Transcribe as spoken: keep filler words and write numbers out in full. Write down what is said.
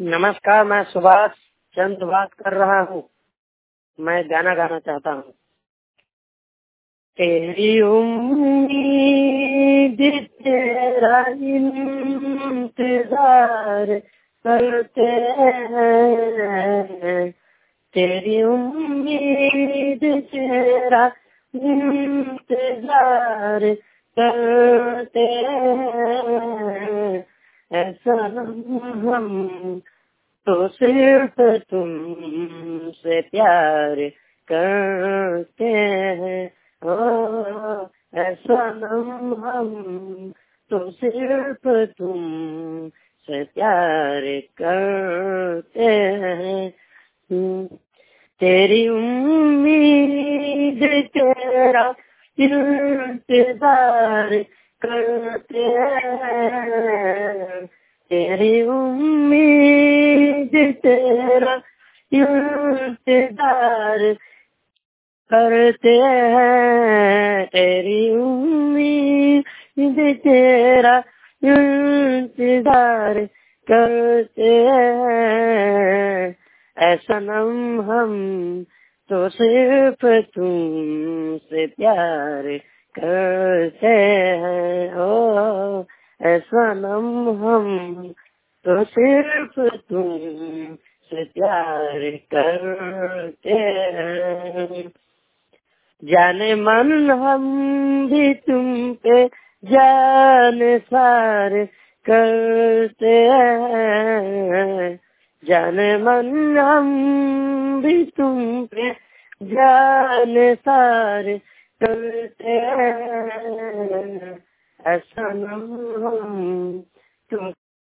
नमस्कार, मैं सुभाष चंद बात कर रहा हूँ। मैं गाना गाना चाहता हूँ। तेरी उम्मीद तेरा इंतजार करते हैं, तेरी उम्मीद तेरा इंतजार करते हैं, ऐसा हम तो सिर्फ तुमसे प्यार करते हैं। ओ ऐसा नम हम तो सिर्फ तुमसे प्यार करते हैं। तेरी उम्मीद तेरा इंतजार करते हैं, तेरी उम्मीद तेरा इंतजार करते हैं, तेरी उम्मीद तेरा इंतजार करते हैं, ऐसा नम हम तो सिर्फ तुमसे प्यार करते हैं। ओ ऐसा नम हम तो सिर्फ तुमसे प्यार करते हैं। जाने मन हम भी तुम पे जान सार करते हैं, जाने मन हम भी तुम पे जान सार करते हैं, ऐसा हम तुम